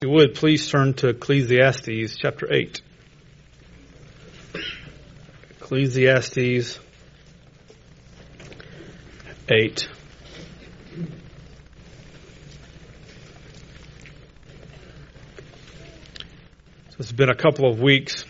If you would, please turn to Ecclesiastes chapter 8. Ecclesiastes 8. So it's been a couple of weeks.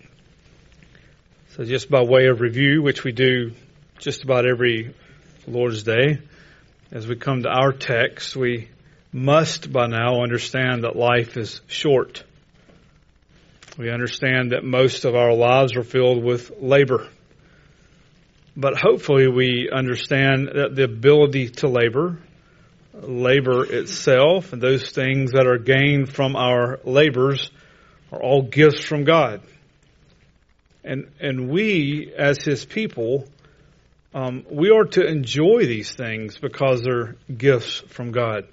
So just by way of review, which we do just about every Lord's Day, as we come to our text, we must by now understand that life is short. We understand that most of our lives are filled with labor. But hopefully we understand that the ability to labor itself, and those things that are gained from our labors are all gifts from God. And we, as His people, we are to enjoy these things because they're gifts from God.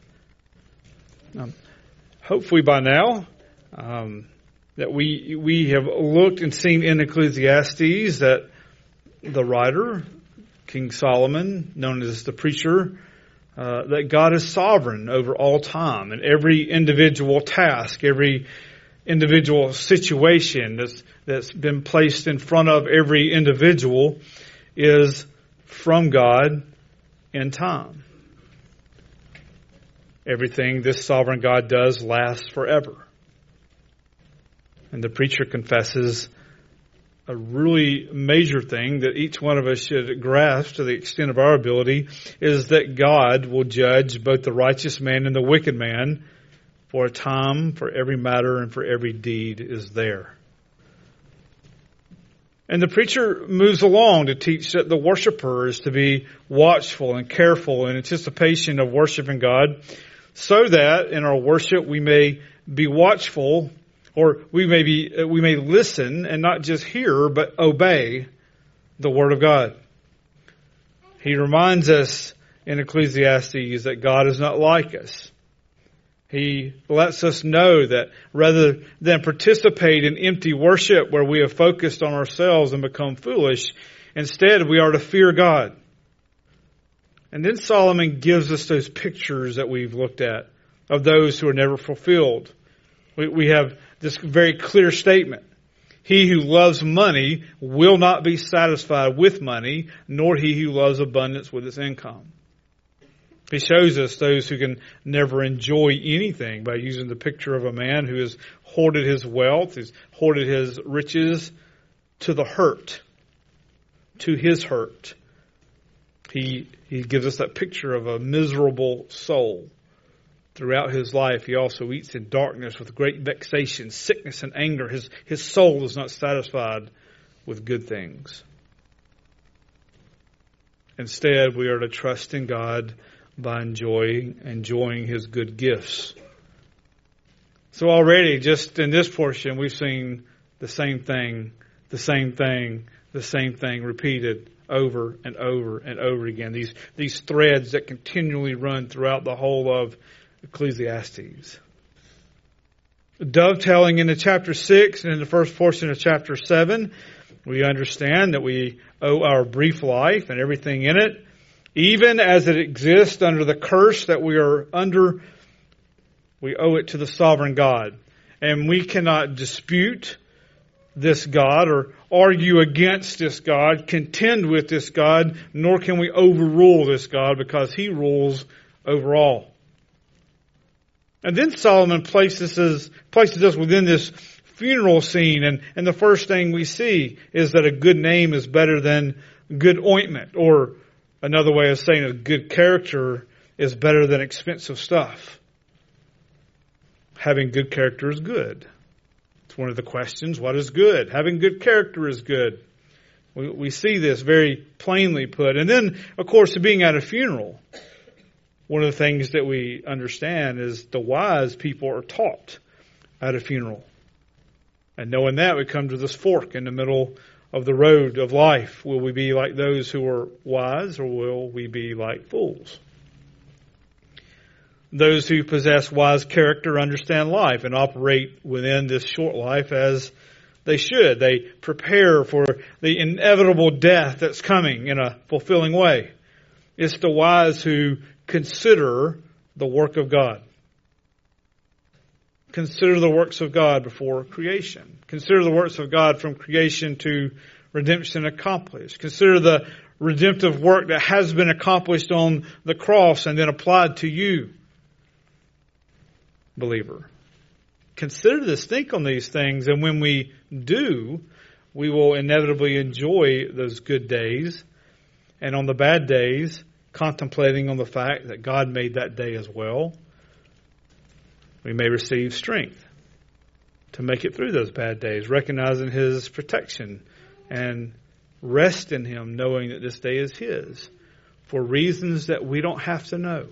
Hopefully by now that we have looked and seen in Ecclesiastes that the writer, King Solomon, known as the preacher, that God is sovereign over all time, and every individual task, every individual situation that's been placed in front of every individual is from God in time. Everything this sovereign God does lasts forever. And the preacher confesses a really major thing that each one of us should grasp to the extent of our ability is that God will judge both the righteous man and the wicked man, for a time for every matter and for every deed is there. And the preacher moves along to teach that the worshiper is to be watchful and careful in anticipation of worshiping God, so that in our worship we may be watchful, or we may listen and not just hear, but obey the Word of God. He reminds us in Ecclesiastes that God is not like us. He lets us know that rather than participate in empty worship where we have focused on ourselves and become foolish, instead we are to fear God. And then Solomon gives us those pictures that we've looked at of those who are never fulfilled. We have this very clear statement. He who loves money will not be satisfied with money, nor he who loves abundance with his income. He shows us those who can never enjoy anything by using the picture of a man who has hoarded his wealth, has hoarded his riches to the hurt, to his hurt. He gives us that picture of a miserable soul. Throughout his life, he also eats in darkness with great vexation, sickness, and anger. His soul is not satisfied with good things. Instead, we are to trust in God by enjoying His good gifts. So already, just in this portion, we've seen the same thing repeated over and over and over again. These threads that continually run throughout the whole of Ecclesiastes. Dovetailing into chapter 6 and in the first portion of chapter 7, we understand that we owe our brief life and everything in it, even as it exists under the curse that we are under, we owe it to the sovereign God. And we cannot dispute this God or argue against this God, contend with this God, nor can we overrule this God because He rules over all. And then Solomon places us within this funeral scene, and the first thing we see is that a good name is better than good ointment, or another way of saying a good character is better than expensive stuff. Having good character is good. It's one of the questions. What is good? Having good character is good. We see this very plainly put. And then, of course, being at a funeral, one of the things that we understand is the wise people are taught at a funeral. And knowing that, we come to this fork in the middle of the road of life. Will we be like those who are wise, or will we be like fools? Those who possess wise character understand life and operate within this short life as they should. They prepare for the inevitable death that's coming in a fulfilling way. It's the wise who consider the work of God. Consider the works of God before creation. Consider the works of God from creation to redemption accomplished. Consider the redemptive work that has been accomplished on the cross and then applied to you, believer. Consider this, think on these things, and when we do, we will inevitably enjoy those good days, and on the bad days, contemplating on the fact that God made that day as well, we may receive strength to make it through those bad days, recognizing His protection and rest in Him, knowing that this day is His for reasons that we don't have to know.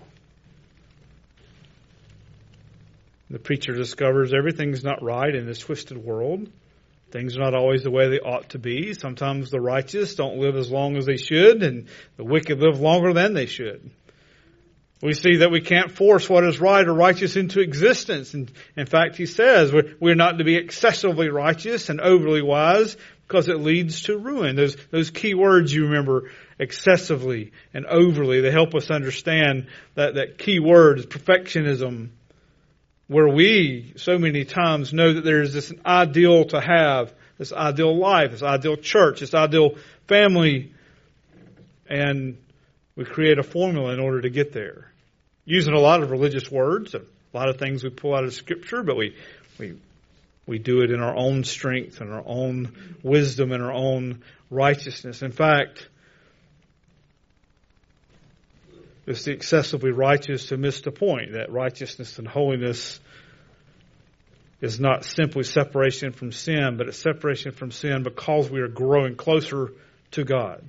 The preacher discovers everything's not right in this twisted world. Things are not always the way they ought to be. Sometimes the righteous don't live as long as they should, and the wicked live longer than they should. We see that we can't force what is right or righteous into existence. And in fact, he says we're not to be excessively righteous and overly wise because it leads to ruin. Those key words you remember, excessively and overly, they help us understand that key word is perfectionism, where we so many times know that there is this ideal to have, this ideal life, this ideal church, this ideal family, and we create a formula in order to get there. Using a lot of religious words, a lot of things we pull out of Scripture, but we do it in our own strength and our own wisdom and our own righteousness. In fact, it's the excessively righteous who missed the point, that righteousness and holiness is not simply separation from sin, but it's separation from sin because we are growing closer to God.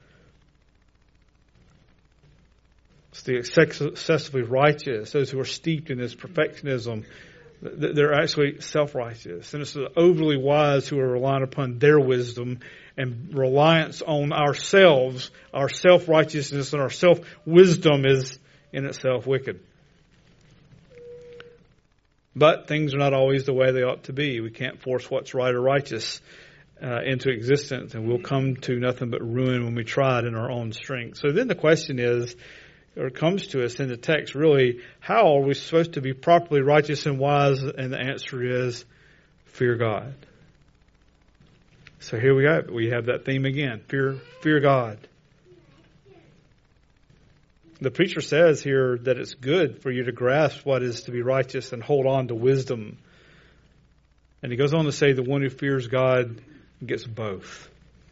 It's the excessively righteous, those who are steeped in this perfectionism, they're actually self-righteous. And it's the overly wise who are relying upon their wisdom and reliance on ourselves. Our self-righteousness and our self-wisdom is in itself wicked. But things are not always the way they ought to be. We can't force what's right or righteous into existence, and we'll come to nothing but ruin when we try it in our own strength. So then the question is, or comes to us in the text really, how are we supposed to be properly righteous and wise? And the answer is, fear God. So here we go. We have that theme again. Fear God. The preacher says here that it's good for you to grasp what is to be righteous and hold on to wisdom. And he goes on to say the one who fears God gets both.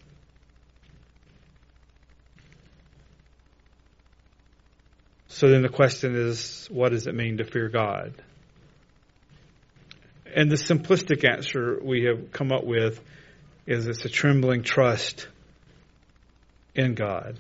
So then the question is, what does it mean to fear God? And the simplistic answer we have come up with is it's a trembling trust in God.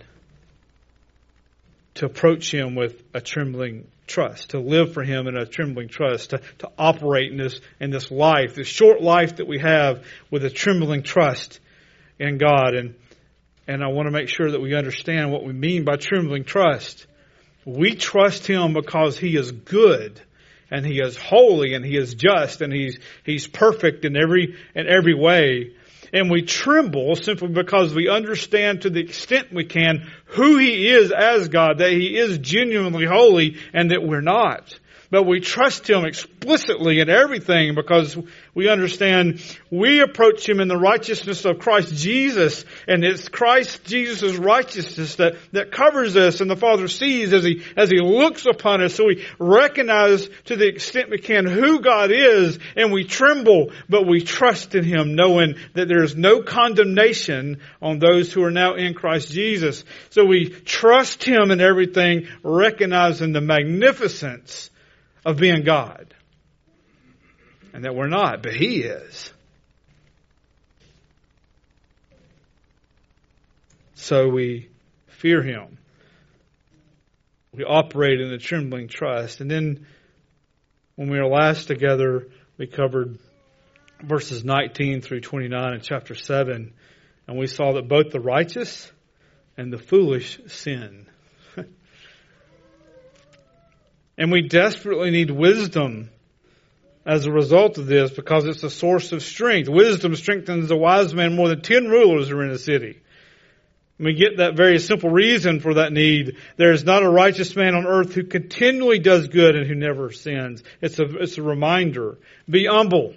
To approach Him with a trembling trust, to live for Him in a trembling trust, to operate in this life, this short life that we have with a trembling trust in God. And I want to make sure that we understand what we mean by trembling trust. We trust Him because He is good and He is holy and He is just and He's perfect in every way. And we tremble simply because we understand to the extent we can who He is as God, that He is genuinely holy and that we're not. But we trust Him explicitly in everything because we understand we approach Him in the righteousness of Christ Jesus. And it's Christ Jesus' righteousness that covers us and the Father sees as He looks upon us. So we recognize to the extent we can who God is, and we tremble, but we trust in Him knowing that there is no condemnation on those who are now in Christ Jesus. So we trust Him in everything, recognizing the magnificence of being God. And that we're not, but He is. So we fear Him. We operate in a trembling trust. And then when we were last together, we covered verses 19 through 29 in chapter 7. And we saw that both the righteous and the foolish sin. And we desperately need wisdom as a result of this because it's a source of strength. Wisdom strengthens a wise man more than 10 rulers are in a city. We get that very simple reason for that need. There is not a righteous man on earth who continually does good and who never sins. It's a reminder. Be humble.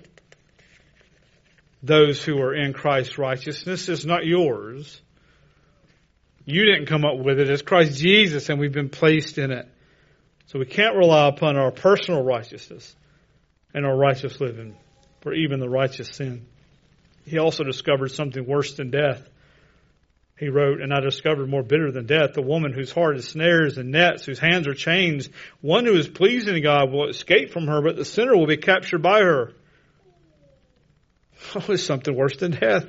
Those who are in Christ's righteousness is not yours. You didn't come up with it. It's Christ Jesus, and we've been placed in it. So we can't rely upon our personal righteousness and our righteous living, or even the righteous sin. He also discovered something worse than death. He wrote, "And I discovered more bitter than death, the woman whose heart is snares and nets, whose hands are chains. One who is pleasing to God will escape from her, but the sinner will be captured by her." Oh, it's something worse than death.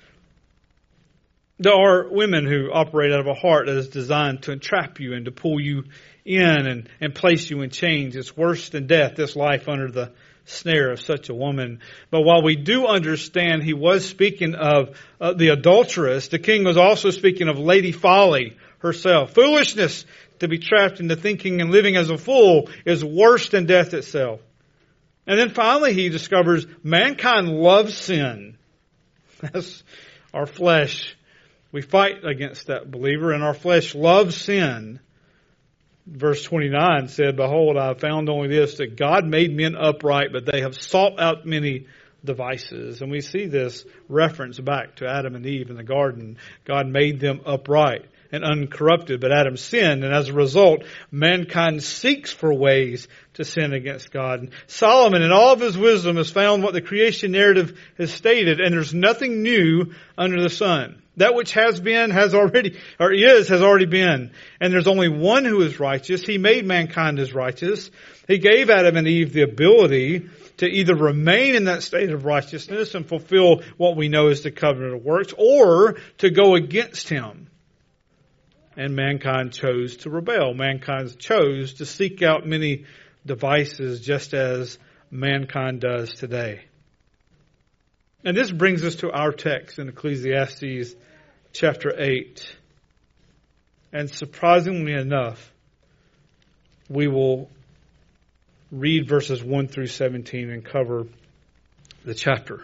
There are women who operate out of a heart that is designed to entrap you and to pull you in and place you in chains. It's worse than death, this life under the snare of such a woman. But while we do understand he was speaking of the adulteress, the king was also speaking of Lady Folly herself. Foolishness, to be trapped into thinking and living as a fool, is worse than death itself. And then finally he discovers mankind loves sin. That's our flesh. We fight against that, believer, and our flesh loves sin. Verse 29 said, "Behold, I have found only this, that God made men upright, but they have sought out many devices." And we see this reference back to Adam and Eve in the garden. God made them upright and uncorrupted, but Adam sinned, and as a result, mankind seeks for ways to sin against God. And Solomon, in all of his wisdom, has found what the creation narrative has stated, and there's nothing new under the sun. That which has been, has already been. And there's only one who is righteous. He made mankind as righteous. He gave Adam and Eve the ability to either remain in that state of righteousness and fulfill what we know as the covenant of works, or to go against him. And mankind chose to rebel. Mankind chose to seek out many devices, just as mankind does today. And this brings us to our text in Ecclesiastes chapter 8. And surprisingly enough, we will read verses 1 through 17 and cover the chapter.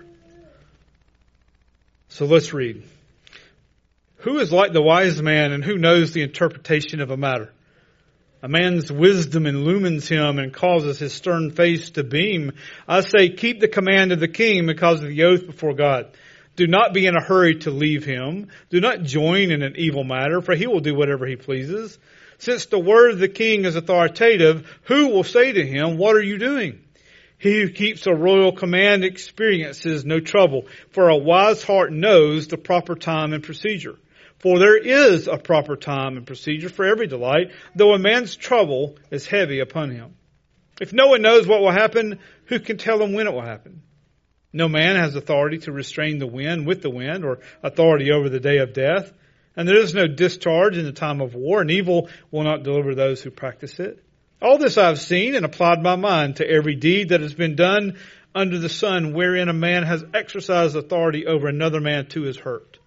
So let's read. "Who is like the wise man, and who knows the interpretation of a matter? A man's wisdom illumines him and causes his stern face to beam. I say, keep the command of the king because of the oath before God. Do not be in a hurry to leave him. Do not join in an evil matter, for he will do whatever he pleases. Since the word of the king is authoritative, who will say to him, 'What are you doing?' He who keeps a royal command experiences no trouble, for a wise heart knows the proper time and procedure. For there is a proper time and procedure for every delight, though a man's trouble is heavy upon him. If no one knows what will happen, who can tell him when it will happen? No man has authority to restrain the wind with the wind, or authority over the day of death. And there is no discharge in the time of war, and evil will not deliver those who practice it. All this I have seen and applied my mind to every deed that has been done under the sun, wherein a man has exercised authority over another man to his hurt.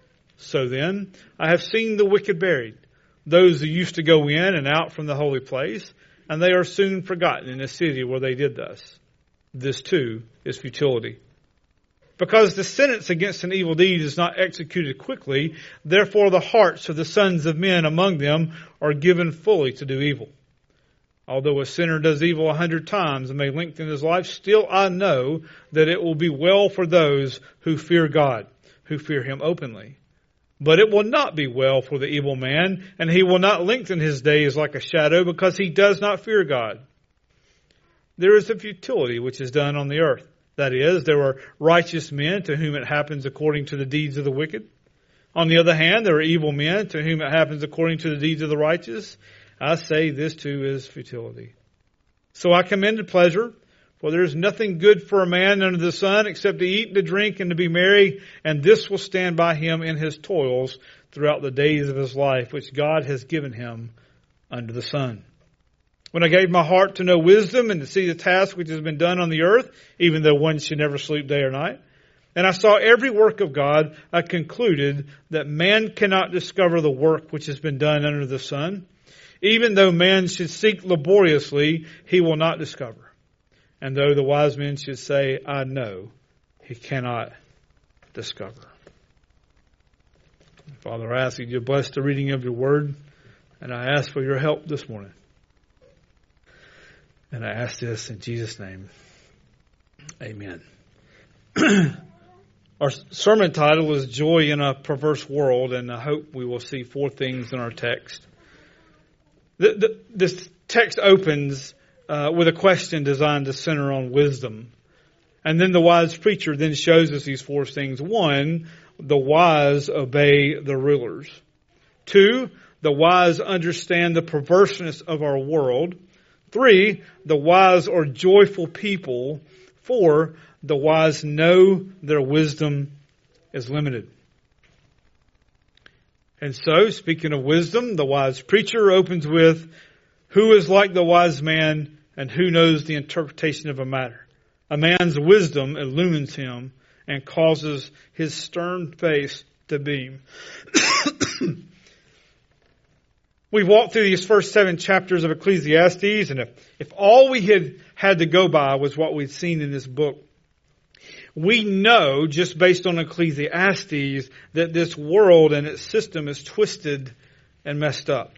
So then, I have seen the wicked buried, those who used to go in and out from the holy place, and they are soon forgotten in the city where they did thus. This too is futility. Because the sentence against an evil deed is not executed quickly, therefore the hearts of the sons of men among them are given fully to do evil. Although a sinner does evil 100 times and may lengthen his life, still I know that it will be well for those who fear God, who fear him openly. But it will not be well for the evil man, and he will not lengthen his days like a shadow, because he does not fear God. There is a futility which is done on the earth. That is, there are righteous men to whom it happens according to the deeds of the wicked. On the other hand, there are evil men to whom it happens according to the deeds of the righteous. I say this too is futility. So I commend pleasure, for there is nothing good for a man under the sun except to eat and to drink and to be merry, and this will stand by him in his toils throughout the days of his life, which God has given him under the sun. When I gave my heart to know wisdom and to see the task which has been done on the earth, even though one should never sleep day or night, and I saw every work of God, I concluded that man cannot discover the work which has been done under the sun. Even though man should seek laboriously, he will not discover. And though the wise men should say, I know, he cannot discover. Father, I ask you to bless the reading of your word, and I ask for your help this morning. And I ask this in Jesus' name. Amen. Our sermon title is Joy in a Perverse World, and I hope we will see four things in our text. This text opens with a question designed to center on wisdom. And then the wise preacher then shows us these four things. 1, the wise obey the rulers. 2, the wise understand the perverseness of our world. 3, the wise are joyful people. 4, the wise know their wisdom is limited. And so, speaking of wisdom, the wise preacher opens with, who is like the wise man and who knows the interpretation of a matter? A man's wisdom illumines him and causes his stern face to beam. We've walked through these first 7 chapters of Ecclesiastes, and if all we had to go by was what we'd seen in this book, we know, just based on Ecclesiastes, that this world and its system is twisted and messed up.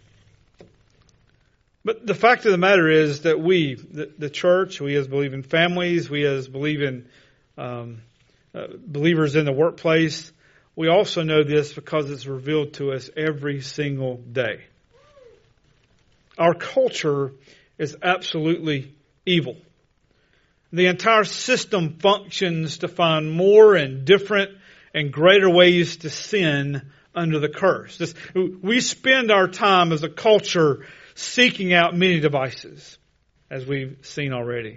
But the fact of the matter is that we, the church, we as believing families, we as believing believers in the workplace, we also know this because it's revealed to us every single day. Our culture is absolutely evil. The entire system functions to find more and different and greater ways to sin under the curse. We spend our time as a culture seeking out many devices, as we've seen already.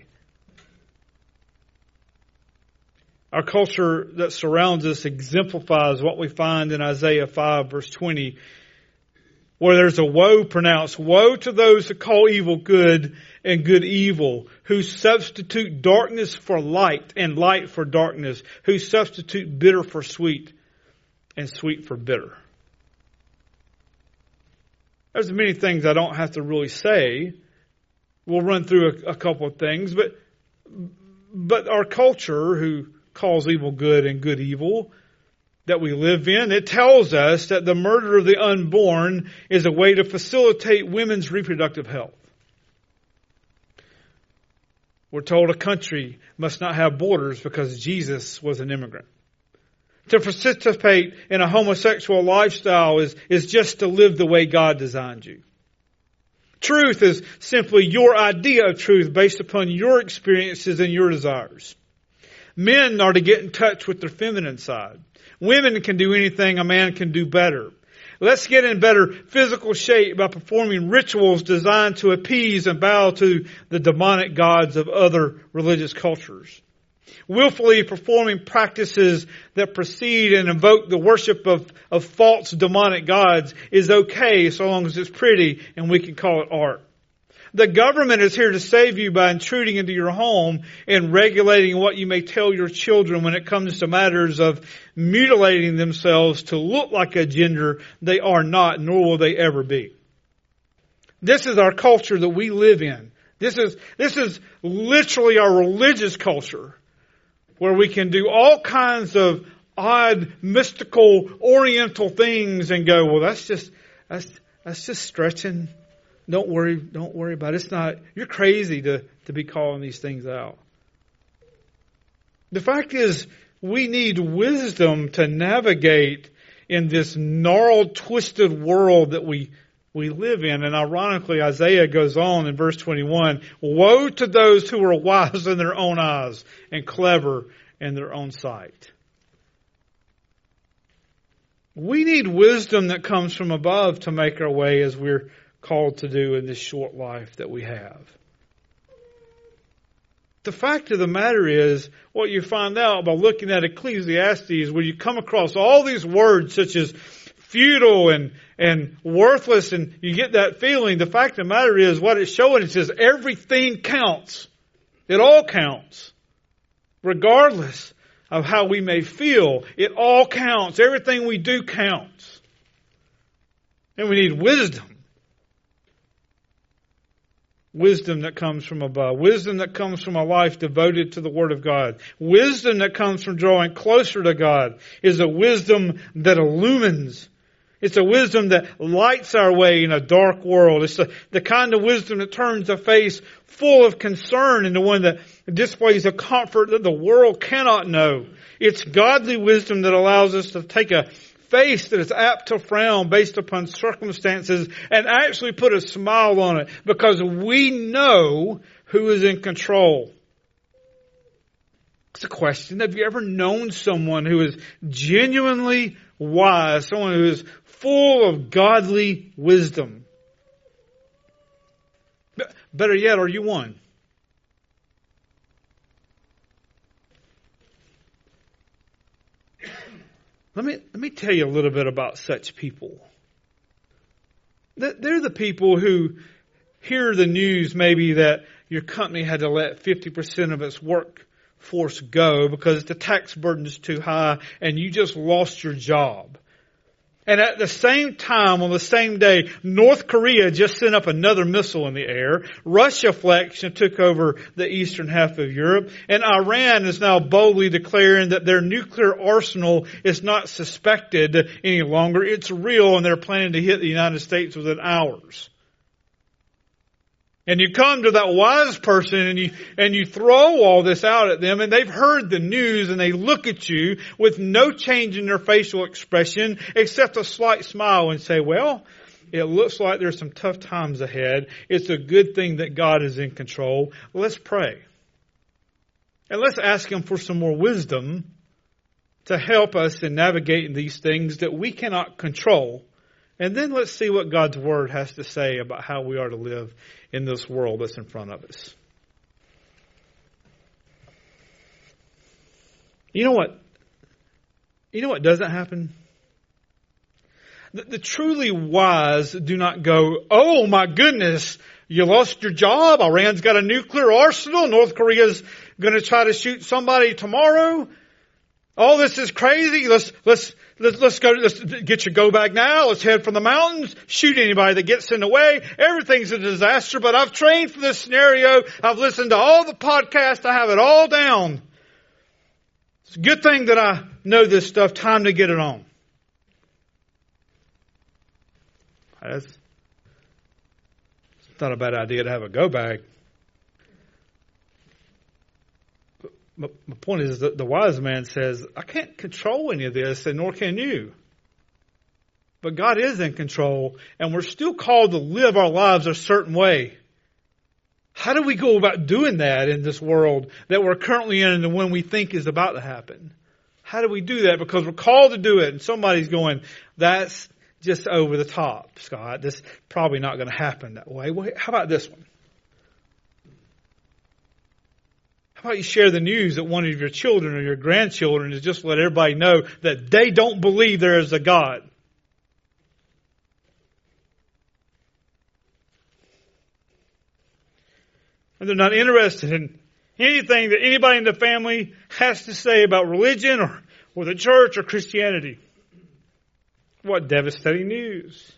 Our culture that surrounds us exemplifies what we find in Isaiah 5, verse 20, where there's a woe pronounced. Woe to those who call evil good and good evil, who substitute darkness for light and light for darkness, who substitute bitter for sweet and sweet for bitter. There's many things I don't have to really say. We'll run through a couple of things, but our culture, who calls evil good and good evil, that we live in, it tells us that the murder of the unborn is a way to facilitate women's reproductive health. We're told a country must not have borders because Jesus was an immigrant. To participate in a homosexual lifestyle is just to live the way God designed you. Truth is simply your idea of truth based upon your experiences and your desires. Men are to get in touch with their feminine side. Women can do anything a man can do better. Let's get in better physical shape by performing rituals designed to appease and bow to the demonic gods of other religious cultures. Willfully performing practices that precede and invoke the worship of false demonic gods is okay so long as it's pretty and we can call it art. The government is here to save you by intruding into your home and regulating what you may tell your children when it comes to matters of mutilating themselves to look like a gender they are not, nor will they ever be. This is our culture that we live in. This is literally our religious culture, where we can do all kinds of odd, mystical, oriental things and go, well, that's just stretching. Don't worry about it. It's not, you're crazy to be calling these things out. The fact is, we need wisdom to navigate in this gnarled, twisted world that we live in. And ironically, Isaiah goes on in verse 21, woe to those who are wise in their own eyes and clever in their own sight. We need wisdom that comes from above to make our way as we're called to do in this short life that we have. The fact of the matter is, what you find out by looking at Ecclesiastes, where you come across all these words such as futile and worthless, and you get that feeling, the fact of the matter is, what it's showing, it says everything counts. It all counts. Regardless of how we may feel, it all counts. Everything we do counts. And we need wisdom. wisdom that comes from above. Wisdom that comes from a life devoted to the Word of God. Wisdom that comes from drawing closer to God is a wisdom that illumines. It's a wisdom that lights our way in a dark world. It's the kind of wisdom that turns a face full of concern into one that displays a comfort that the world cannot know. It's godly wisdom that allows us to take a face that is apt to frown based upon circumstances and actually put a smile on it because we know who is in control. It's a question. Have you ever known someone who is genuinely wise, someone who is full of godly wisdom? Better yet, are you one? Let me tell you a little bit about such people. They're the people who hear the news maybe that your company had to let 50% of its workforce go because the tax burden is too high and you just lost your job. And at the same time, on the same day, North Korea just sent up another missile in the air. Russia flexed and took over the eastern half of Europe. And Iran is now boldly declaring that their nuclear arsenal is not suspected any longer. It's real, and they're planning to hit the United States within hours. And you come to that wise person and you throw all this out at them, and they've heard the news and they look at you with no change in their facial expression except a slight smile and say, well, it looks like there's some tough times ahead. It's a good thing that God is in control. Let's pray. And let's ask Him for some more wisdom to help us in navigating these things that we cannot control. And then let's see what God's Word has to say about how we are to live in this world that's in front of us. You know what? You know what doesn't happen? The truly wise do not go, oh my goodness, you lost your job. Iran's got a nuclear arsenal. North Korea's going to try to shoot somebody tomorrow. All this is crazy. Let's go. Let's get your go bag now. Let's head for the mountains. Shoot anybody that gets in the way. Everything's a disaster. But I've trained for this scenario. I've listened to all the podcasts. I have it all down. It's a good thing that I know this stuff. Time to get it on. It's not a bad idea to have a go bag. My point is that the wise man says, I can't control any of this, and nor can you. But God is in control, and we're still called to live our lives a certain way. How do we go about doing that in this world that we're currently in and the one we think is about to happen? How do we do that? Because we're called to do it, and somebody's going, that's just over the top, Scott. This is probably not going to happen that way. Well, how about this one? How about you share the news that one of your children or your grandchildren is just let everybody know that they don't believe there is a God? And they're not interested in anything that anybody in the family has to say about religion or the church or Christianity. What devastating news.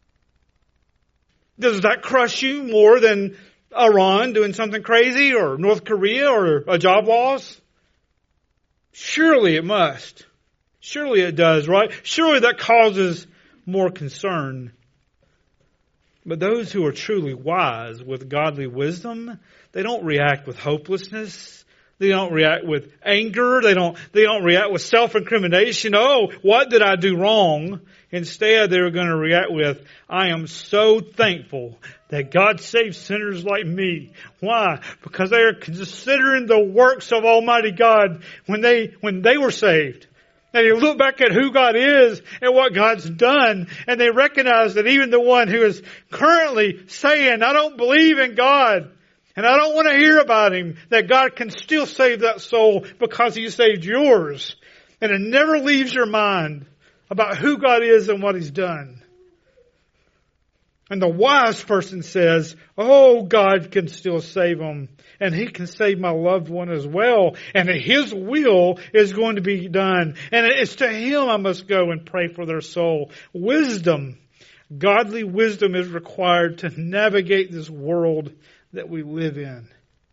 Does that crush you more than Iran doing something crazy or North Korea or a job loss? Surely it must. Surely it does, right? Surely that causes more concern. But those who are truly wise with godly wisdom, they don't react with hopelessness. They don't react with anger. They don't react with self-incrimination. Oh, what did I do wrong? Instead, they're going to react with, I am so thankful that God saved sinners like me. Why? Because they are considering the works of Almighty God when they were saved. And they look back at who God is and what God's done, and they recognize that even the one who is currently saying, I don't believe in God, and I don't want to hear about Him, that God can still save that soul because He saved yours. And it never leaves your mind about who God is and what He's done. And the wise person says, oh, God can still save them. And He can save my loved one as well. And His will is going to be done. And it's to Him I must go and pray for their soul. Wisdom, godly wisdom is required to navigate this world that we live in.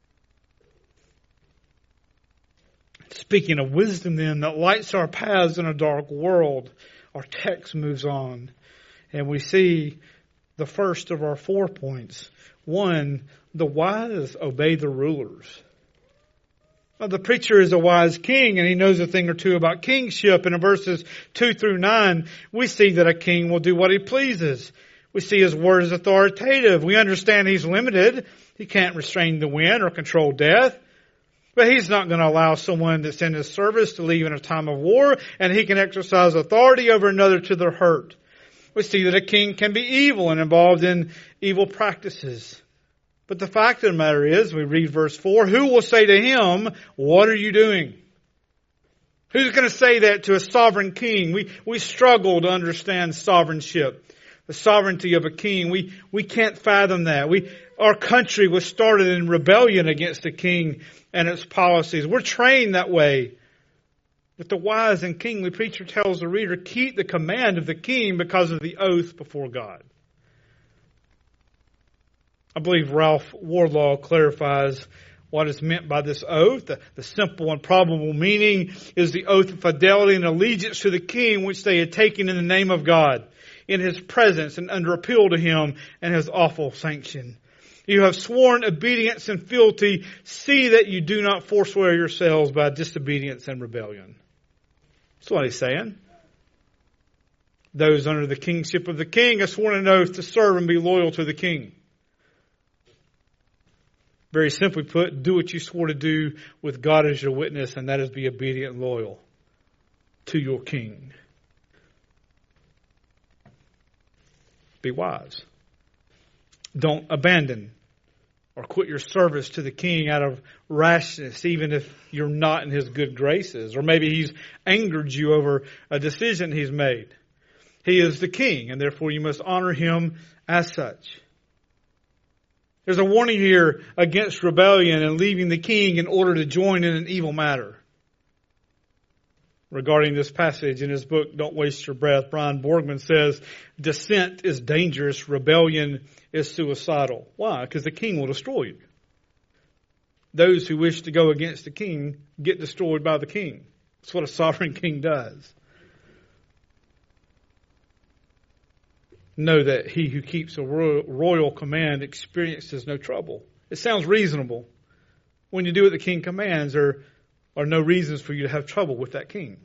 Speaking of wisdom then, that lights our paths in a dark world, our text moves on. And we see the first of our 4 points. 1, the wise obey the rulers. Now, the preacher is a wise king, and he knows a thing or two about kingship. And in verses 2 through 9, we see that a king will do what he pleases. We see his word is authoritative. We understand he's limited. He can't restrain the wind or control death. But he's not going to allow someone that's in his service to leave in a time of war, and he can exercise authority over another to their hurt. We see that a king can be evil and involved in evil practices. But the fact of the matter is, we read verse 4, who will say to him, what are you doing? Who's going to say that to a sovereign king? We struggle to understand sovereignship, the sovereignty of a king. We can't fathom that. Our country was started in rebellion against the king and its policies. We're trained that way. But the wise and kingly preacher tells the reader, keep the command of the king because of the oath before God. I believe Ralph Wardlaw clarifies what is meant by this oath. The simple and probable meaning is the oath of fidelity and allegiance to the king which they had taken in the name of God, in his presence and under appeal to him and his awful sanction. You have sworn obedience and fealty. See that you do not forswear yourselves by disobedience and rebellion. That's what he's saying. Those under the kingship of the king have sworn an oath to serve and be loyal to the king. Very simply put, do what you swore to do with God as your witness, and that is be obedient and loyal to your king. Be wise. Don't abandon or quit your service to the king out of rashness, even if you're not in his good graces. Or maybe he's angered you over a decision he's made. He is the king, and therefore you must honor him as such. There's a warning here against rebellion and leaving the king in order to join in an evil matter. Regarding this passage in his book, Don't Waste Your Breath, Brian Borgman says, dissent is dangerous, rebellion is suicidal. Why? Because the king will destroy you. Those who wish to go against the king get destroyed by the king. That's what a sovereign king does. Know that he who keeps a royal command experiences no trouble. It sounds reasonable. When you do what the king commands, there are no reasons for you to have trouble with that king.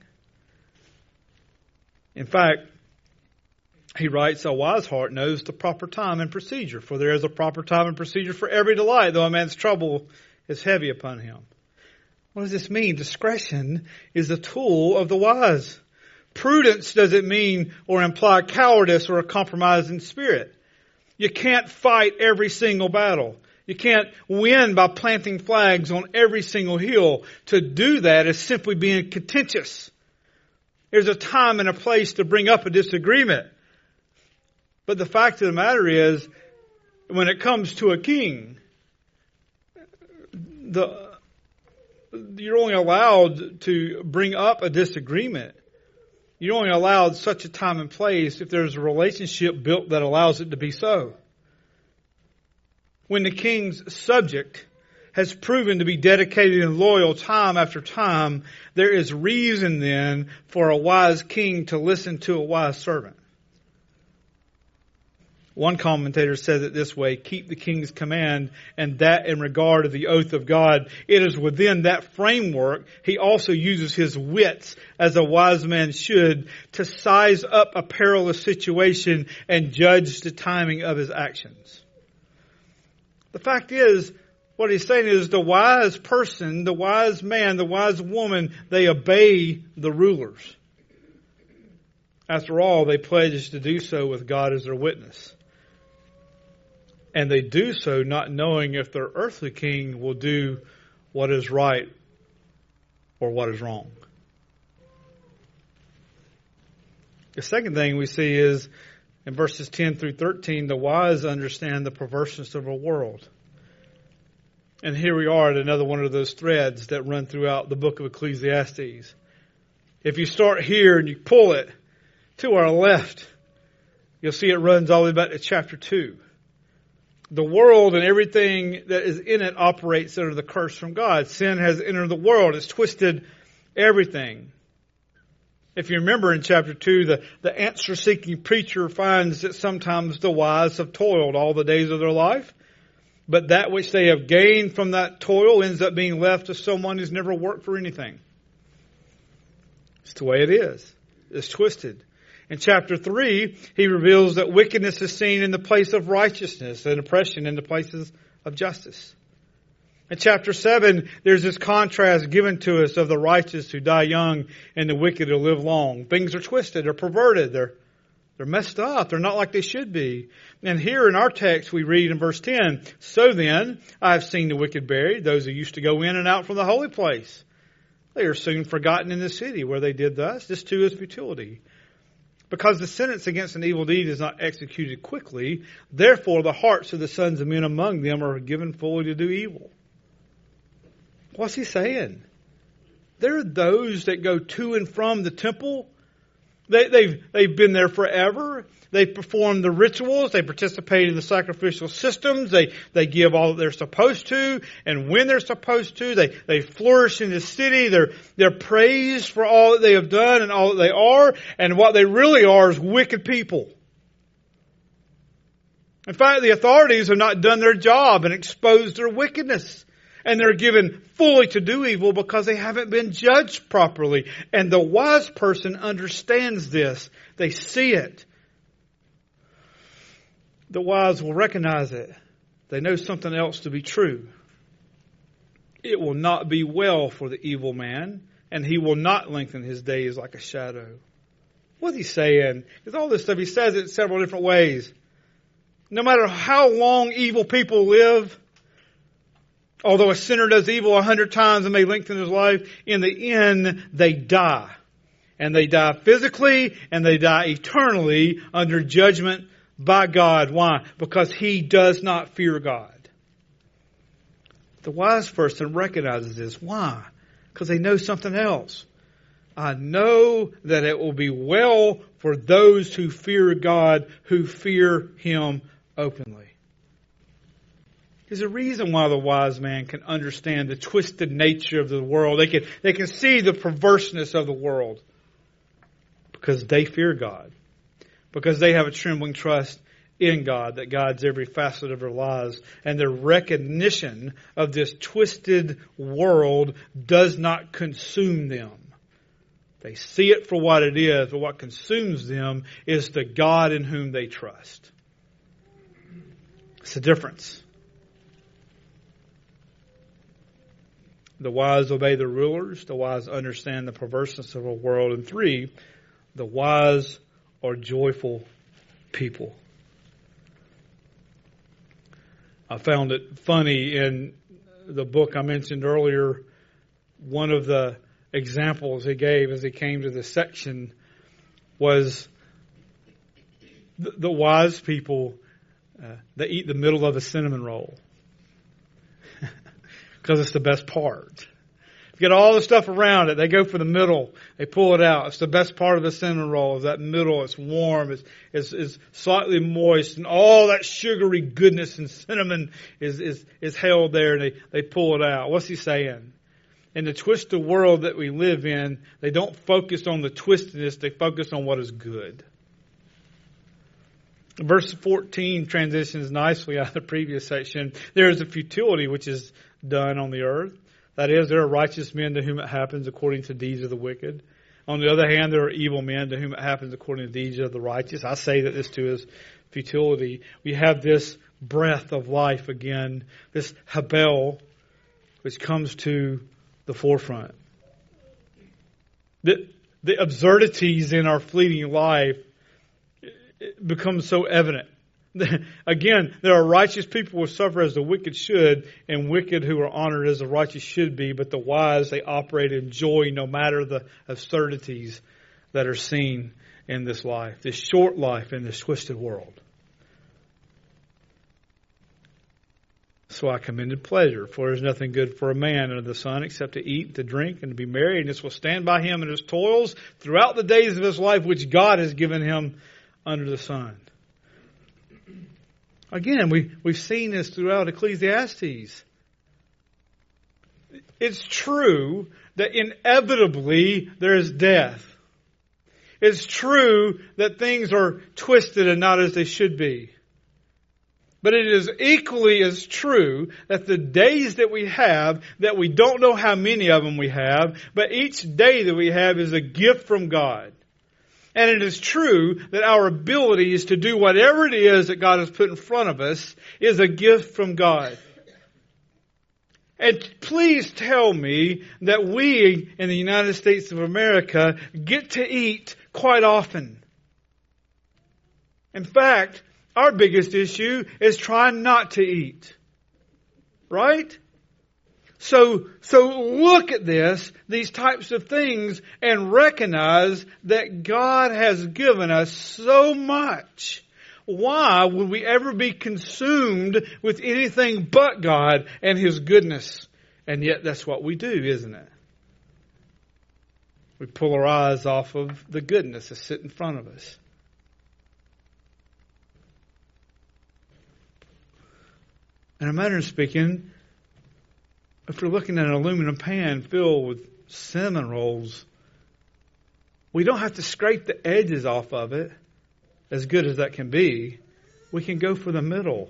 In fact, he writes, a wise heart knows the proper time and procedure, for there is a proper time and procedure for every delight, though a man's trouble is heavy upon him. What does this mean? Discretion is a tool of the wise. Prudence doesn't mean or imply cowardice or a compromising spirit. You can't fight every single battle. You can't win by planting flags on every single hill. To do that is simply being contentious. There's a time and a place to bring up a disagreement. But the fact of the matter is, when it comes to a king, you're only allowed to bring up a disagreement. You're only allowed such a time and place if there's a relationship built that allows it to be so. When the king's subject has proven to be dedicated and loyal time after time, there is reason then for a wise king to listen to a wise servant. One commentator says it this way, keep the king's command, and that in regard to the oath of God. It is within that framework he also uses his wits, as a wise man should, to size up a perilous situation and judge the timing of his actions. The fact is, what he's saying is the wise person, the wise man, the wise woman, they obey the rulers. After all, they pledge to do so with God as their witness. And they do so not knowing if their earthly king will do what is right or what is wrong. The second thing we see is in verses 10 through 13, the wise understand the perverseness of a world. And here we are at another one of those threads that run throughout the book of Ecclesiastes. If you start here and you pull it to our left, you'll see it runs all the way back to chapter 2. The world and everything that is in it operates under the curse from God. Sin has entered the world. It's twisted everything. If you remember in chapter 2, the answer-seeking preacher finds that sometimes the wise have toiled all the days of their life, but that which they have gained from that toil ends up being left to someone who's never worked for anything. It's the way it is. It's twisted. In chapter 3, he reveals that wickedness is seen in the place of righteousness and oppression in the places of justice. In chapter 7, there's this contrast given to us of the righteous who die young and the wicked who live long. Things are twisted, they're perverted, they're messed up, they're not like they should be. And here in our text we read in verse 10, "So then, I have seen the wicked buried, those who used to go in and out from the holy place. They are soon forgotten in the city where they did thus. This too is futility. Because the sentence against an evil deed is not executed quickly, therefore the hearts of the sons of men among them are given fully to do evil." What's he saying? There are those that go to and from the temple. They've been there forever. They perform the rituals. They participate in the sacrificial systems. They give all that they're supposed to, and when they're supposed to, they flourish in the city. They're praised for all that they have done and all that they are. And what they really are is wicked people. In fact, the authorities have not done their job and exposed their wickedness. And they're given fully to do evil because they haven't been judged properly. And the wise person understands this. They see it. The wise will recognize it. They know something else to be true. It will not be well for the evil man, and he will not lengthen his days like a shadow. What's he saying? Because all this stuff, he says it several different ways. No matter how long evil people live, although a sinner does evil 100 times and may lengthen his life, in the end, they die. And they die physically, and they die eternally under judgment by God. Why? Because he does not fear God. The wise person recognizes this. Why? Because they know something else. I know that it will be well for those who fear God, who fear Him openly. There's a reason why the wise man can understand the twisted nature of the world. They can see the perverseness of the world. Because they fear God. Because they have a trembling trust in God, that God's every facet of their lives. And their recognition of this twisted world does not consume them. They see it for what it is, but what consumes them is the God in whom they trust. It's a difference. The wise obey the rulers. The wise understand the perverseness of a world. And 3, the wise are joyful people. I found it funny in the book I mentioned earlier. One of the examples he gave as he came to this section was the wise people that eat the middle of a cinnamon roll. Because it's the best part. You get all the stuff around it. They go for the middle. They pull it out. It's the best part of the cinnamon roll. Is that middle. It's warm. It's slightly moist, and all that sugary goodness and cinnamon is held there. And they pull it out. What's he saying? In the twisted world that we live in, they don't focus on the twistedness. They focus on what is good. Verse 14 transitions nicely out of the previous section. There is a futility which is done on the earth. That is, there are righteous men to whom it happens according to deeds of the wicked. On the other hand, there are evil men to whom it happens according to deeds of the righteous. I say that this too is futility. We have this breath of life again, this Habel, which comes to the forefront. The absurdities in our fleeting life become so evident. Again, there are righteous people who suffer as the wicked should, and wicked who are honored as the righteous should be, but the wise, they operate in joy no matter the absurdities that are seen in this life, this short life in this twisted world. So I commended pleasure, for there is nothing good for a man under the sun except to eat, to drink, and to be merry, and this will stand by him in his toils throughout the days of his life which God has given him under the sun. Again, we've seen this throughout Ecclesiastes. It's true that inevitably there is death. It's true that things are twisted and not as they should be. But it is equally as true that the days that we have, that we don't know how many of them we have, but each day that we have is a gift from God. And it is true that our abilities to do whatever it is that God has put in front of us is a gift from God. And please tell me that we in the United States of America get to eat quite often. In fact, our biggest issue is trying not to eat. Right? So look at these types of things, and recognize that God has given us so much. Why would we ever be consumed with anything but God and His goodness? And yet that's what we do, isn't it? We pull our eyes off of the goodness that's sitting in front of us. In a manner of speaking, if we're looking at an aluminum pan filled with cinnamon rolls, we don't have to scrape the edges off of it, as good as that can be. We can go for the middle.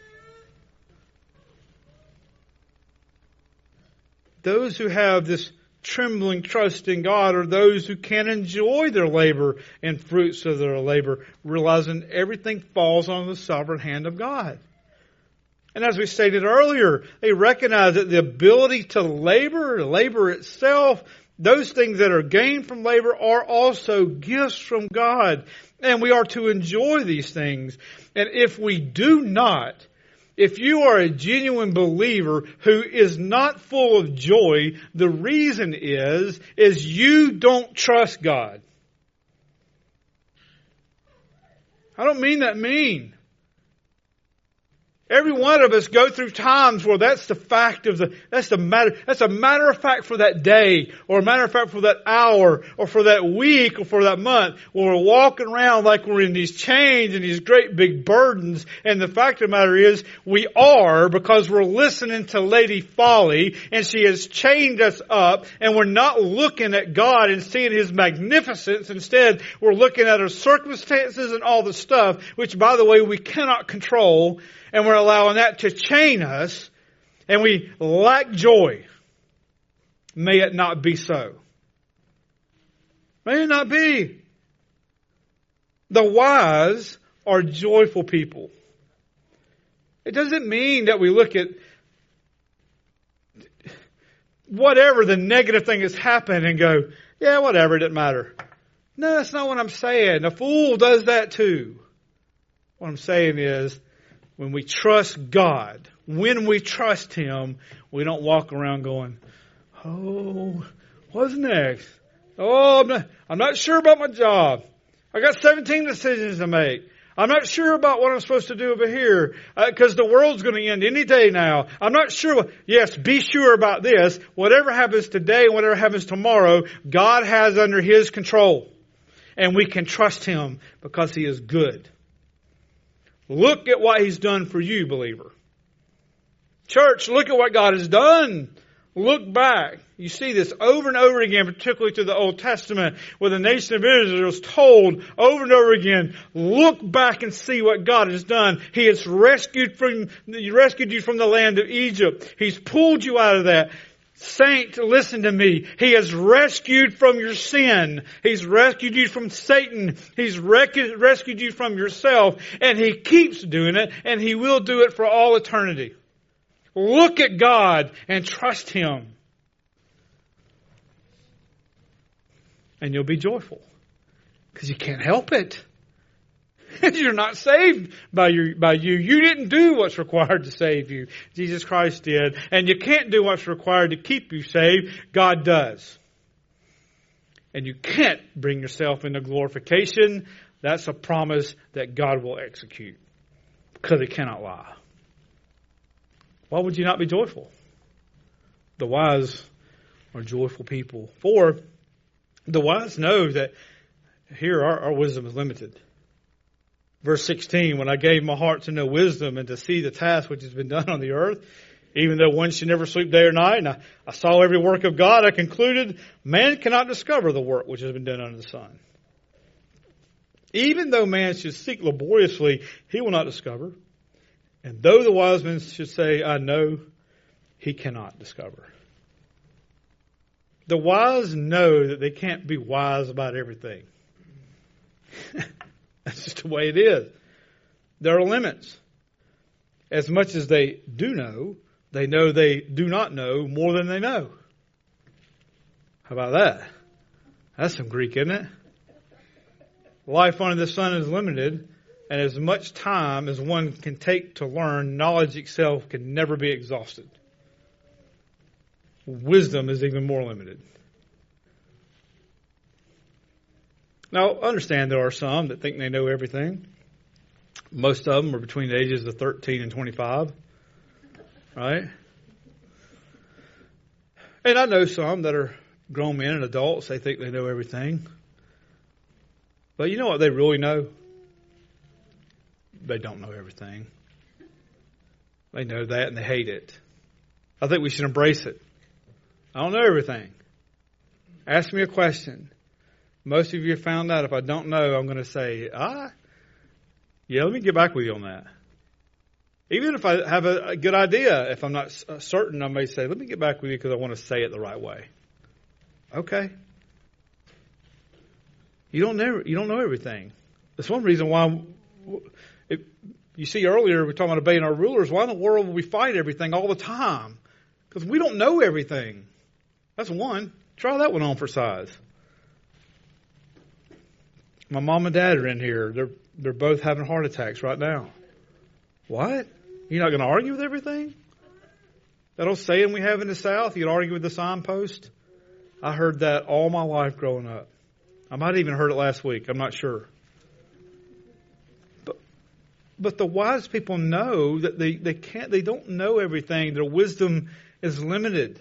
Those who have this trembling trust in God are those who can enjoy their labor and fruits of their labor, realizing everything falls on the sovereign hand of God. And as we stated earlier, they recognize that the ability to labor itself, those things that are gained from labor are also gifts from God. And we are to enjoy these things. And if we do not, if you are a genuine believer who is not full of joy, the reason is you don't trust God. I don't mean that mean. Every one of us go through times where that's the fact of that's a matter of fact for that day, or a matter of fact for that hour, or for that week, or for that month, where we're walking around like we're in these chains and these great big burdens. And the fact of the matter is, we are, because we're listening to Lady Folly, and she has chained us up, and we're not looking at God and seeing His magnificence. Instead, we're looking at our circumstances and all the stuff, which, by the way, we cannot control. And we're allowing that to chain us, and we lack joy. May it not be so. May it not be. The wise are joyful people. It doesn't mean that we look at whatever the negative thing has happened and go, yeah, whatever, it doesn't matter. No, that's not what I'm saying. A fool does that too. What I'm saying is, when we trust God, when we trust Him, we don't walk around going, oh, what's next? Oh, I'm not sure about my job. I got 17 decisions to make. I'm not sure about what I'm supposed to do over here, because the world's going to end any day now. I'm not sure. Yes, be sure about this. Whatever happens today and whatever happens tomorrow, God has under His control. And we can trust Him because He is good. Look at what He's done for you, believer. Church, look at what God has done. Look back. You see this over and over again, particularly to the Old Testament, where the nation of Israel is told over and over again, look back and see what God has done. He has rescued you from the land of Egypt. He's pulled you out of that. Saint, listen to me. He has rescued from your sin. He's rescued you from Satan. He's rescued you from yourself. And He keeps doing it, and He will do it for all eternity. Look at God and trust Him. And you'll be joyful. Because you can't help it. You're not saved by you. You didn't do what's required to save you. Jesus Christ did. And you can't do what's required to keep you saved. God does. And you can't bring yourself into glorification. That's a promise that God will execute. Because He cannot lie. Why would you not be joyful? The wise are joyful people. For the wise know that here our wisdom is limited. Verse 16, when I gave my heart to know wisdom and to see the task which has been done on the earth, even though one should never sleep day or night, and I saw every work of God, I concluded, man cannot discover the work which has been done under the sun. Even though man should seek laboriously, he will not discover. And though the wise man should say, I know, he cannot discover. The wise know that they can't be wise about everything. That's just the way it is. There are limits. As much as they know they do not know more than they know. How about that? That's some Greek, isn't it? Life under the sun is limited, and as much time as one can take to learn, knowledge itself can never be exhausted. Wisdom is even more limited. Now, understand there are some that think they know everything. Most of them are between the ages of 13 and 25. Right? And I know some that are grown men and adults. They think they know everything. But you know what they really know? They don't know everything. They know that and they hate it. I think we should embrace it. I don't know everything. Ask me a question. Most of you have found out if I don't know, I'm going to say, yeah, let me get back with you on that. Even if I have a good idea, if I'm not certain, I may say, let me get back with you because I want to say it the right way. Okay. You don't know everything. That's one reason why, you see earlier, we were talking about obeying our rulers. Why in the world will we fight everything all the time? Because we don't know everything. That's one. Try that one on for size. My mom and dad are in here. They're both having heart attacks right now. What? You're not going to argue with everything? That old saying we have in the South, you'd argue with the signpost? I heard that all my life growing up. I might have even heard it last week. I'm not sure. But the wise people know that they don't know everything. Their wisdom is limited.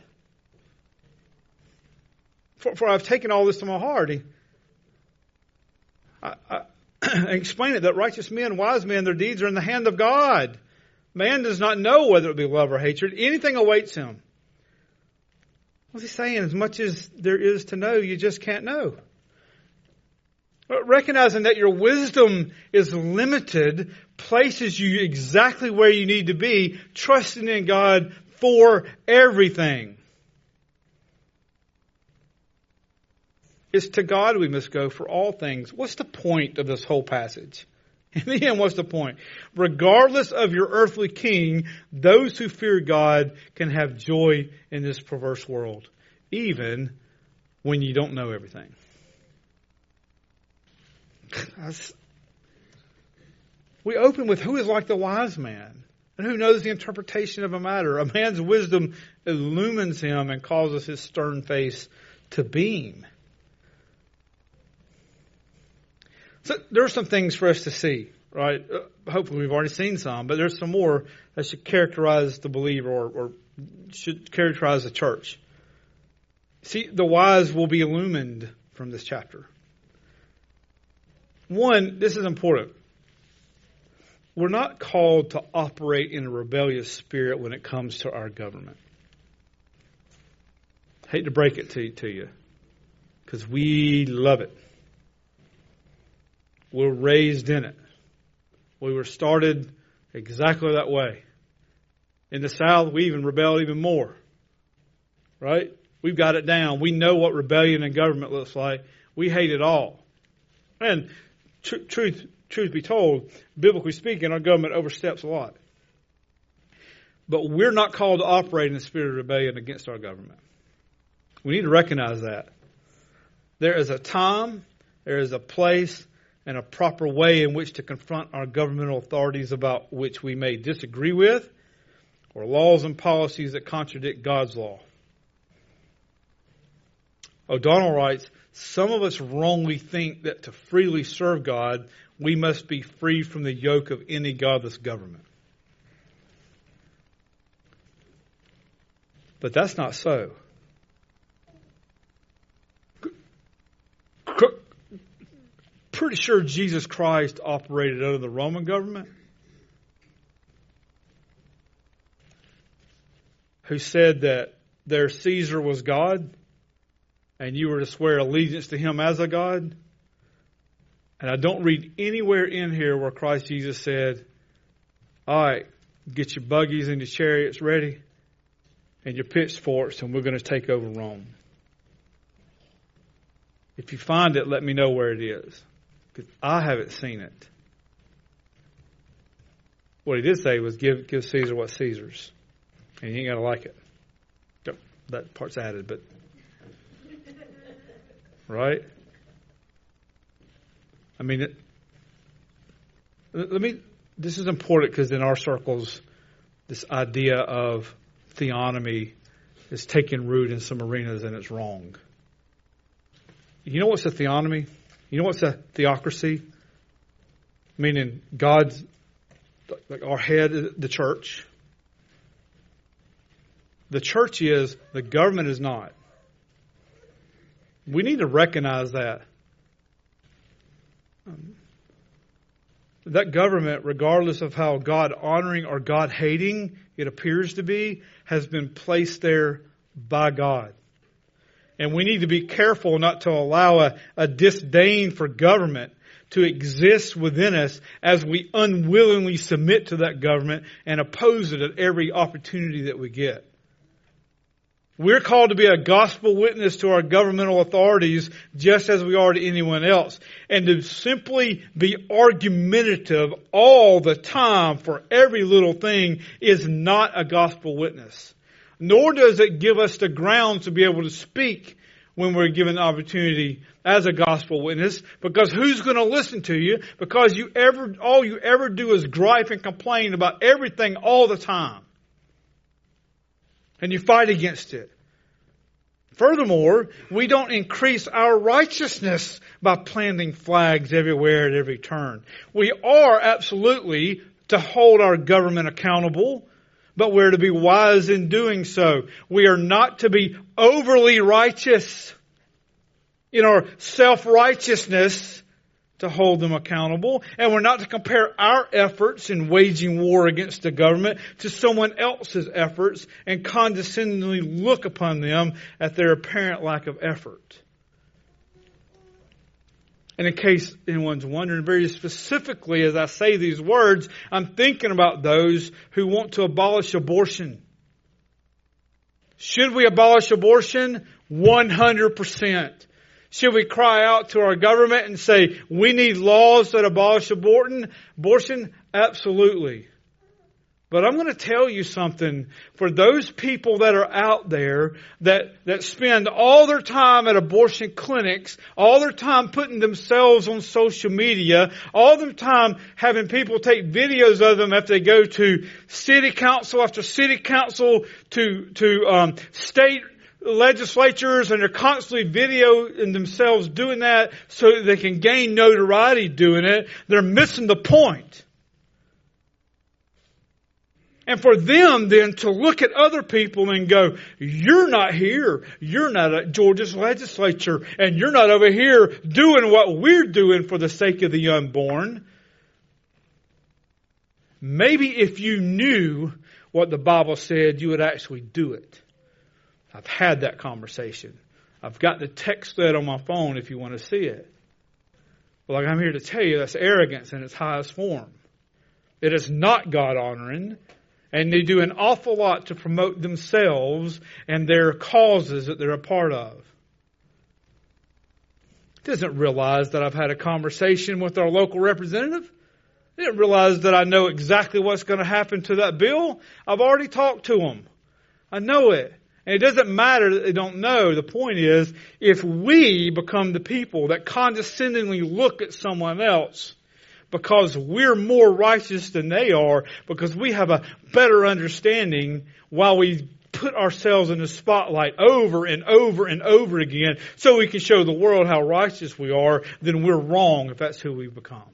For I've taken all this to my heart. I explain it that righteous men, wise men, their deeds are in the hand of God. Man does not know whether it be love or hatred. Anything awaits him. What's he saying? As much as there is to know, you just can't know. But recognizing that your wisdom is limited places you exactly where you need to be, trusting in God for everything. It's to God we must go for all things. What's the point of this whole passage? In the end, what's the point? Regardless of your earthly king, those who fear God can have joy in this perverse world, even when you don't know everything. We open with who is like the wise man and who knows the interpretation of a matter. A man's wisdom illumines him and causes his stern face to beam. So there are some things for us to see, right? Hopefully we've already seen some, but there's some more that should characterize the believer or should characterize the church. See, the wise will be illumined from this chapter. One, this is important. We're not called to operate in a rebellious spirit when it comes to our government. I hate to break it to you, because we love it. We're raised in it. We were started exactly that way. In the South, we even rebel even more. Right? We've got it down. We know what rebellion and government looks like. We hate it all. And truth be told, biblically speaking, our government oversteps a lot. But we're not called to operate in the spirit of rebellion against our government. We need to recognize that. There is a time, there is a place, and a proper way in which to confront our governmental authorities about which we may disagree with, or laws and policies that contradict God's law. O'Donnell writes, some of us wrongly think that to freely serve God, we must be free from the yoke of any godless government. But that's not so. pretty sure Jesus Christ operated under the Roman government, who said that their Caesar was God, and you were to swear allegiance to him as a God. And I don't read anywhere in here where Christ Jesus said, all right, get your buggies and your chariots ready and your pitchforks, and we're going to take over Rome. If you find it, let me know where it is, because I haven't seen it. What he did say was give Caesar what's Caesar's, and you ain't got to like it. That part's added, but right? I mean, this is important because in our circles, this idea of theonomy is taking root in some arenas and it's wrong. You know what's a theonomy? You know what's a theocracy? Meaning God's, like our head, the church. The church is, the government is not. We need to recognize that. That government, regardless of how God-honoring or God-hating it appears to be, has been placed there by God. And we need to be careful not to allow a disdain for government to exist within us as we unwillingly submit to that government and oppose it at every opportunity that we get. We're called to be a gospel witness to our governmental authorities just as we are to anyone else. And to simply be argumentative all the time for every little thing is not a gospel witness. Nor does it give us the grounds to be able to speak when we're given the opportunity as a gospel witness. Because who's going to listen to you? Because all you ever do is gripe and complain about everything all the time. And you fight against it. Furthermore, we don't increase our righteousness by planting flags everywhere at every turn. We are absolutely to hold our government accountable, but we're to be wise in doing so. We are not to be overly righteous in our self-righteousness to hold them accountable. And we're not to compare our efforts in waging war against the government to someone else's efforts and condescendingly look upon them at their apparent lack of effort. And in case anyone's wondering, very specifically as I say these words, I'm thinking about those who want to abolish abortion. Should we abolish abortion? 100%. Should we cry out to our government and say, we need laws that abolish abortion? Absolutely. But I'm going to tell you something. For those people that are out there that spend all their time at abortion clinics, all their time putting themselves on social media, all their time having people take videos of them after they go to city council after city council to state legislatures, and they're constantly videoing themselves doing that so that they can gain notoriety doing it, they're missing the point. And for them then to look at other people and go, you're not here, you're not at Georgia's legislature, and you're not over here doing what we're doing for the sake of the unborn. Maybe if you knew what the Bible said, you would actually do it. I've had that conversation. I've got the text thread on my phone if you want to see it. But like I'm here to tell you, that's arrogance in its highest form. It is not God-honoring. And they do an awful lot to promote themselves and their causes that they're a part of. It doesn't realize that I've had a conversation with our local representative. They didn't realize that I know exactly what's going to happen to that bill. I've already talked to them. I know it. And it doesn't matter that they don't know. The point is, if we become the people that condescendingly look at someone else because we're more righteous than they are, because we have a better understanding while we put ourselves in the spotlight over and over and over again so we can show the world how righteous we are, then we're wrong if that's who we've become.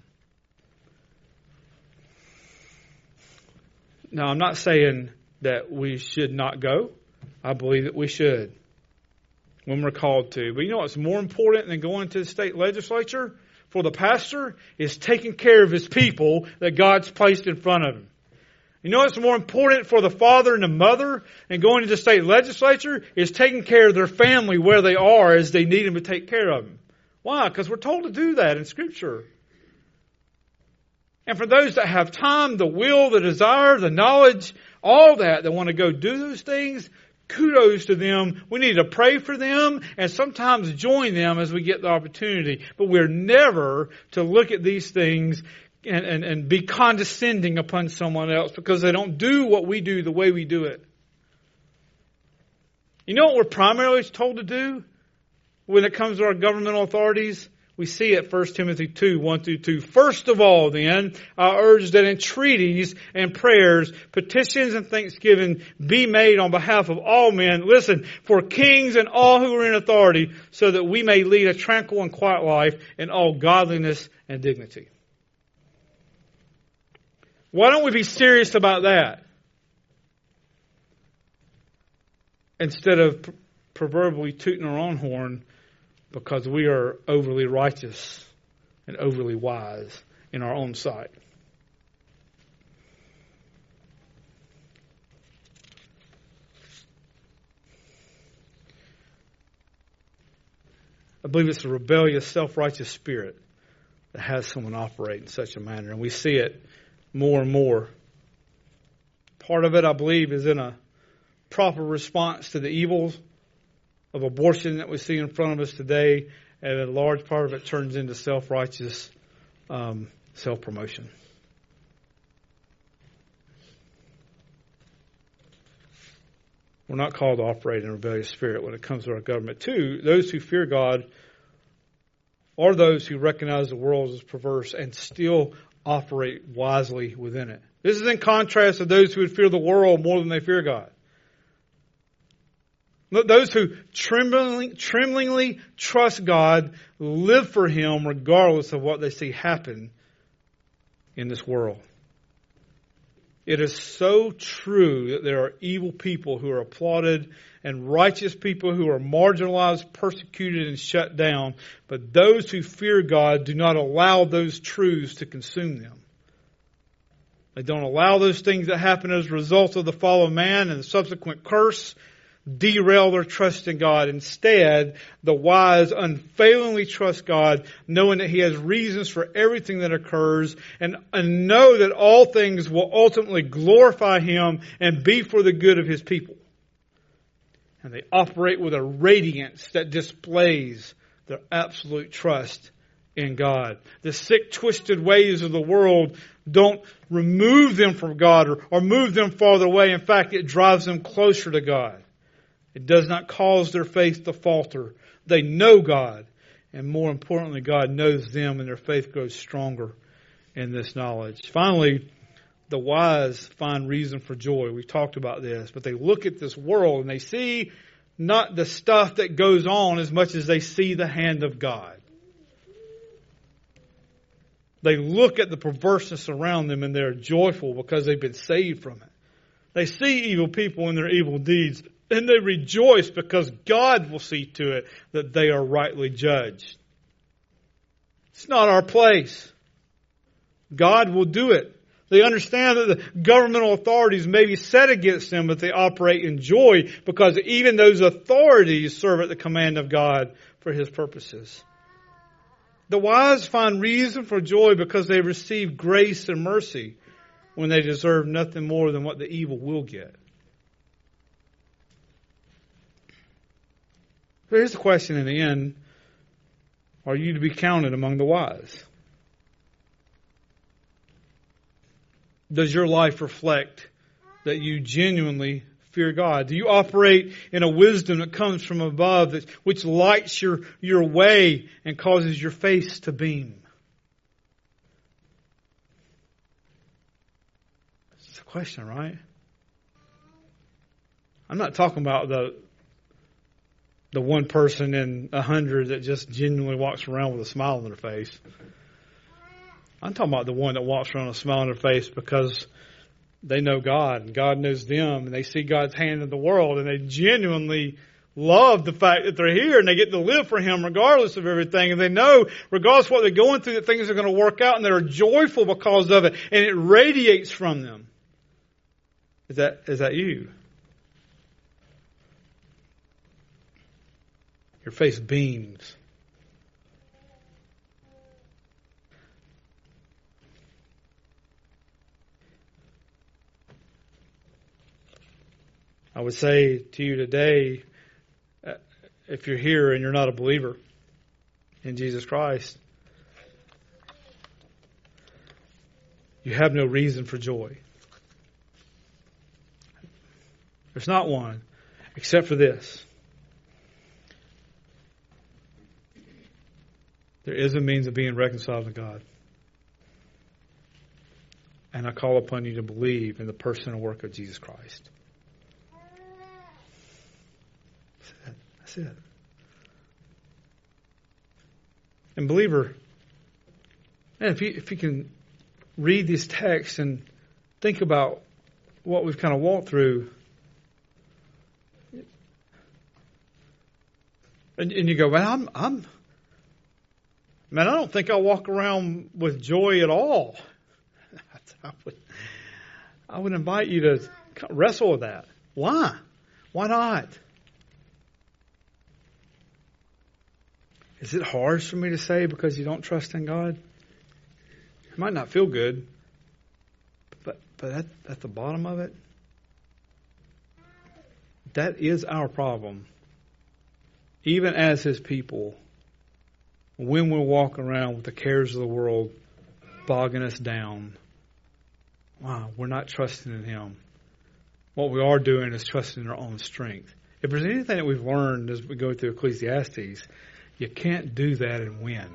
Now, I'm not saying that we should not go. I believe that we should when we're called to. But you know what's more important than going to the state legislature? for the pastor is taking care of his people that God's placed in front of him. You know what's more important for the father and the mother and going to the state legislature is taking care of their family where they are as they need them to take care of them. Why? Because we're told to do that in Scripture. And for those that have time, the will, the desire, the knowledge, all that want to go do those things, kudos to them. We need to pray for them and sometimes join them as we get the opportunity. But we're never to look at these things and be condescending upon someone else because they don't do what we do the way we do it. You know what we're primarily told to do when it comes to our governmental authorities? We see it 1 Timothy 2, 1-2. First of all, then, I urge that entreaties and prayers, petitions and thanksgiving be made on behalf of all men. Listen, for kings and all who are in authority, so that we may lead a tranquil and quiet life in all godliness and dignity. Why don't we be serious about that? Instead of proverbially tooting our own horn because we are overly righteous and overly wise in our own sight. I believe it's a rebellious, self-righteous spirit that has someone operate in such a manner. And we see it more and more. Part of it, I believe, is in a proper response to the evils of abortion that we see in front of us today. And a large part of it turns into self-righteous self-promotion. We're not called to operate in a rebellious spirit when it comes to our government. Two, those who fear God are those who recognize the world as perverse and still operate wisely within it. This is in contrast to those who would fear the world more than they fear God. Those who tremblingly trust God live for Him regardless of what they see happen in this world. It is so true that there are evil people who are applauded and righteous people who are marginalized, persecuted, and shut down. But those who fear God do not allow those truths to consume them. They don't allow those things that happen as a result of the fall of man and the subsequent curse derail their trust in God. Instead, the wise unfailingly trust God, knowing that He has reasons for everything that occurs, and know that all things will ultimately glorify Him and be for the good of His people. And they operate with a radiance that displays their absolute trust in God. The sick, twisted ways of the world don't remove them from God or move them farther away. In fact, it drives them closer to God. It does not cause their faith to falter. They know God. And more importantly, God knows them, and their faith grows stronger in this knowledge. Finally, the wise find reason for joy. We talked about this. But they look at this world and they see not the stuff that goes on as much as they see the hand of God. They look at the perverseness around them and they're joyful because they've been saved from it. They see evil people in their evil deeds and they rejoice because God will see to it that they are rightly judged. It's not our place. God will do it. They understand that the governmental authorities may be set against them, but they operate in joy because even those authorities serve at the command of God for His purposes. The wise find reason for joy because they receive grace and mercy when they deserve nothing more than what the evil will get. So here's the question in the end. Are you to be counted among the wise? Does your life reflect that you genuinely fear God? Do you operate in a wisdom that comes from above, which lights your way and causes your face to beam? It's a question, right? I'm not talking about the one person in 100 that just genuinely walks around with a smile on their face. I'm talking about the one that walks around with a smile on their face because they know God and God knows them and they see God's hand in the world and they genuinely love the fact that they're here and they get to live for Him regardless of everything. And they know, regardless of what they're going through, that things are going to work out, and they're joyful because of it. And it radiates from them. Is that you? Your face beams. I would say to you today, if you're here and you're not a believer in Jesus Christ, you have no reason for joy. There's not one, except for this. There is a means of being reconciled to God. And I call upon you to believe in the person and work of Jesus Christ. That's it. And believer, man, if you can read these texts and think about what we've kind of walked through, and you go, man, I don't think I'll walk around with joy at all. I would invite you to wrestle with that. Why? Why not? Is it harsh for me to say because you don't trust in God? It might not feel good, but at the bottom of it, that is our problem. Even as His people, when we're walking around with the cares of the world bogging us down, wow, we're not trusting in Him. What we are doing is trusting in our own strength. If there's anything that we've learned as we go through Ecclesiastes, you can't do that and win.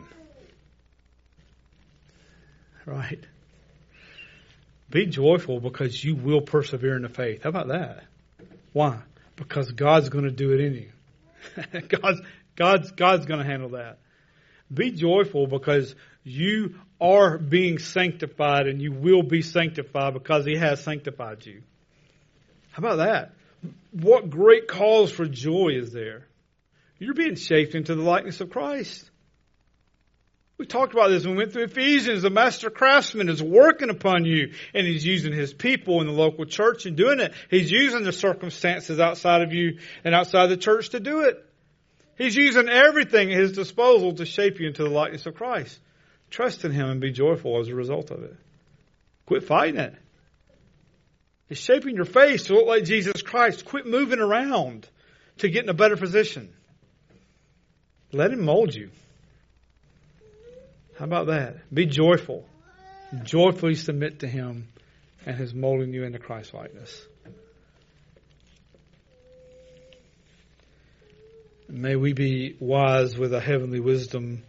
Right? Be joyful because you will persevere in the faith. How about that? Why? Because God's going to do it in you. God's going to handle that. Be joyful because you are being sanctified and you will be sanctified because He has sanctified you. How about that? What great cause for joy is there? You're being shaped into the likeness of Christ. We talked about this when we went through Ephesians. The master craftsman is working upon you, and He's using His people in the local church and doing it. He's using the circumstances outside of you and outside the church to do it. He's using everything at His disposal to shape you into the likeness of Christ. Trust in Him and be joyful as a result of it. Quit fighting it. It's shaping your face to look like Jesus Christ. Quit moving around to get in a better position. Let Him mold you. How about that? Be joyful. Joyfully submit to Him and His molding you into Christ likeness. May we be wise with a heavenly wisdom,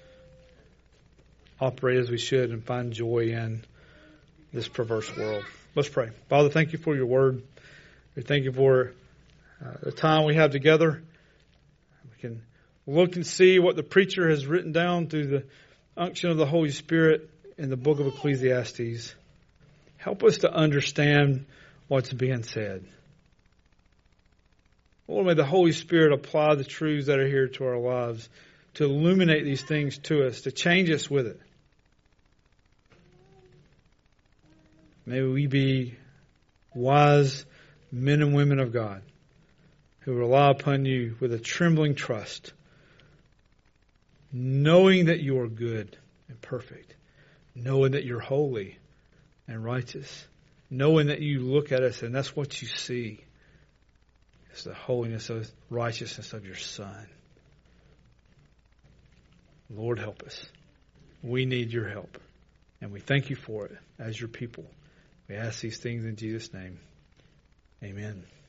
operate as we should, and find joy in this perverse world. Let's pray. Father, thank You for Your word. We thank You for the time we have together. We can look and see what the preacher has written down through the unction of the Holy Spirit in the book of Ecclesiastes. Help us to understand what's being said. Lord, may the Holy Spirit apply the truths that are here to our lives, to illuminate these things to us, to change us with it. May we be wise men and women of God who rely upon You with a trembling trust, knowing that You are good and perfect, knowing that You're holy and righteous, knowing that You look at us and that's what You see. It's the holiness and righteousness of Your Son. Lord, help us. We need Your help. And we thank You for it as Your people. We ask these things in Jesus' name. Amen.